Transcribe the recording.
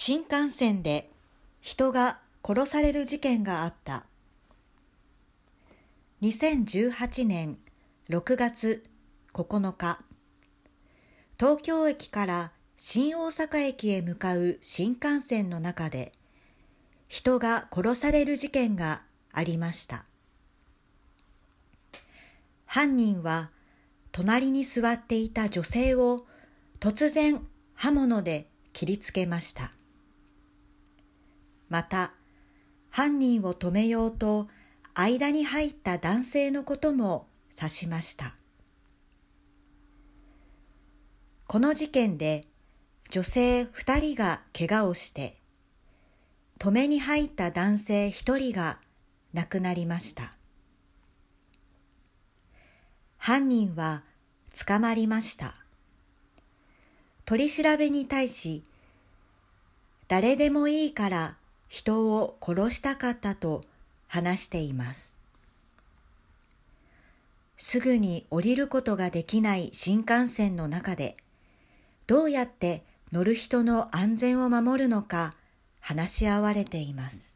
新幹線で人が殺される事件があった。2018年6月9日、東京駅から新大阪駅へ向かう新幹線の中で人が殺される事件がありました。犯人は隣に座っていた女性を突然刃物で切りつけました。また、犯人を止めようと間に入った男性のことも指しました。この事件で女性2人が怪我をして、止めに入った男性1人が亡くなりました。犯人は捕まりました。取り調べに対し、誰でもいいから人を殺したかったと話しています。すぐに降りることができない新幹線の中で、どうやって乗る人の安全を守るのか話し合われています。